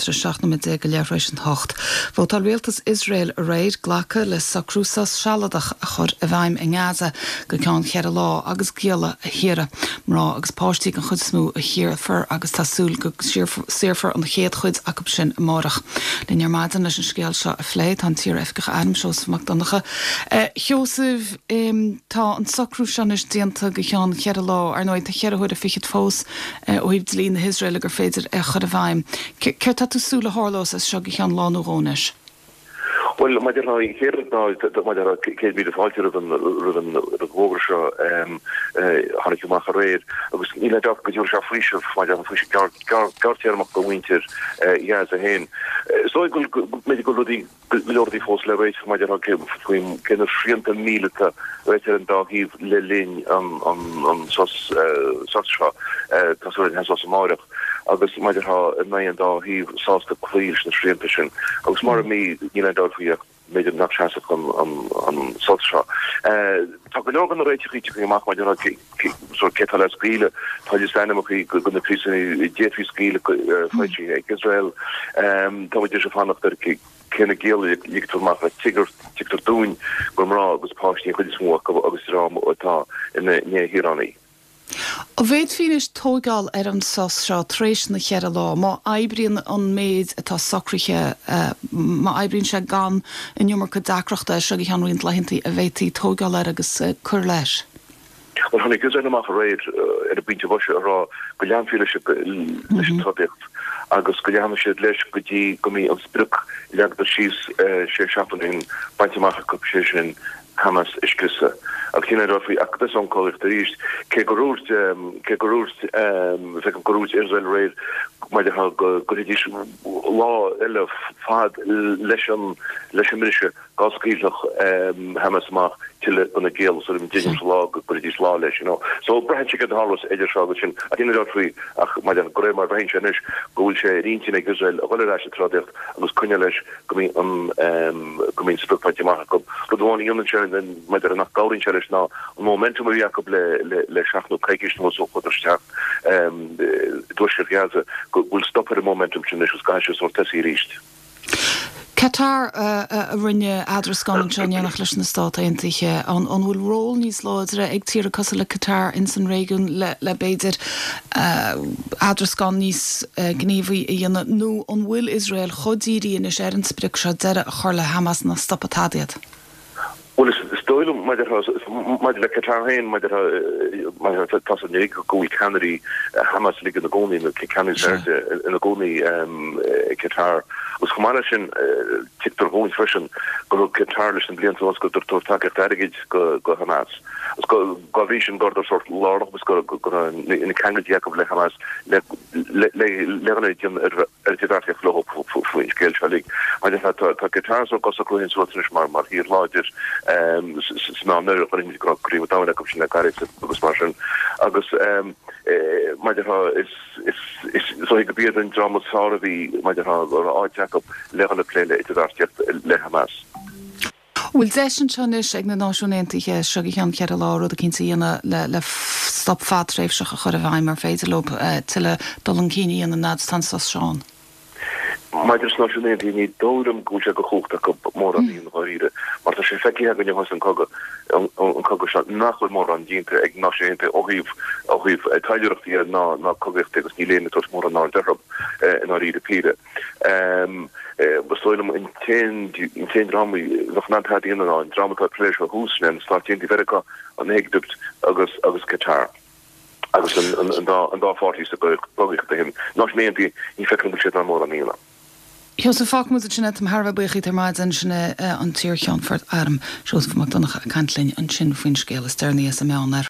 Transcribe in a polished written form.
Cantra seachna mit go leabhréis an hocht. Bhótáil rialtas Israel a réid ghlacha le sacrúsas sealadach a chur a bhaim in Gaza go ceann chead lá agus giala a hiire mrá agus páistí an chud smú a hiir fir agus tásúil go siirfar an chéad chuid acab sin amárach. Línear maidan leis an scéal seo a phléid an tír efgach adam seos macdonacha. Joseph, tá an sacrú sean is dianta go ceann chead lá ar nóid a chead chuid a fichiid fós ó híb lín na Israel gur féidir a chud a bhaim. Ceir tá tú súla hálós as seo go ceann lá nórónis? Well, my dear, I hear it now that my dear can't be the fault of the Gogersha, Hanukkah Machared. I was in a dark good Yorsha Frisch of my dear Frisch Gartiermach the winter, years ahead. So I could medical Lordy Force Leverage, my dear, between kind of Frient and Milita, veteran dog, Lelin on Sotsha, Tassorin has also Marek. Agus my dear, a million dog, he saw the Cleash and Shrimpation. I was more of me, dog for you. Made it not chance on Sotsha. Talk an organ rate to make my dinner sort of Ketalas Gila, Pajistanamaki, good the prison, Jeffrey Skill, fighting Israel, Tomajish of Hanaf, Kenna Gill, you could make a tigger doing, Gomra was partially a good walk of Augustam or in the near Hirani. A bhéad finis tógáil an sas seo tréis na chead lá, má aibríonn an méid atá sacrúthe má aibríonn se gan in numar go dacreachta se go cheanrionn lehinntaí a bhéidtaí tógáil agus cur leis. Well, honey, because I'm not afraid at a beach of Russia or Gulian fellowship, Agus Gulian should lesh Gudi Gumi of Spirk, Lag the Chiefs, Share Chaplain in Bantamaka Competition, Hamas Ishkusa. Alkina Dorfi, Akdas on College, the East, Kegurus, Israel Raid, my good edition law, Elf, Fad, Lesham Militia, Goskizach, Hamasma. On the Gale, so indigenous law, British law, So Brian Chicken Hollows, Edger Shagashin, I think that we, my Grandma Brian Chenish, Goulshe, Intin, Israel, a Valerash Trader, was Kunyalesh, coming Spuk Patimako, but the one human chair, and then my dear not Gaurin Cherish now, momentum of Jacob Le Shachno Kaikish, was so for the staff, Dusher Gaza, will stop at a momentum to Nishus Gashes or Tessie reached. Qatar a rinne adrascan seannach leis na Stáit Aontaithe an bhfuil ról níos láidre ag tíre cos le Qatar in san réigiún le beidir adrascan níos gníomhaí a dhéanamh nó an bhfuil Israel chodírí in is ar an spric seo deire a chur le Hamas na stoppatadiad. Well, it's still my Qatar hain, my Tassanig, Gui Canary, Hamas League in the Goni, the Canary in the Goni, Qatar. Was Comanashin, Tiktor Goni Frishan, go Qatar, and Blian to us go to Taka Tarigage, go Hamas. Was go Gavishan, got the sort of Lord, was go in the Kangan Jacob Le Hamas, Leonid, Ertidatia Flow for each Gelcha League. I just had to Qatar, so Cossaco in Swatsmar, here lodges. Small nerve when you got cream without a cushion like Agus Martian. Agus Majaha is so he could be in drama sorry Majaha or Jacob Leon the play to that Le Hamas. Will Zeshan Chanish ag na náisiúntaithe se go cheann cead lá rud a cinnta le stop fadréibh se a chur a bhaim mar féidir lob tuile dul an cíine an nad tan sas seán. My national need Dolum Guja Gohta more on the Horida, but the Shefeki having your husband Cogo shot not more on Jinta, Ignosciente, Ohiv, a tiger of the year, not Cogo, Nilane, it was more on our Derab, and Horida Peter. But so intend Rami, not had in on drama pleasure, who's then starting the Verica on Egdupt, August Qatar. Agus and all 40s to go to him, not maybe infecting shit on more on Nila. Joseph Falk moet het net Harva Buchi ter maat en zijn an Tierchan voor het arm, zoals van McDonagh kantlin en chin fin scale is daar niet eens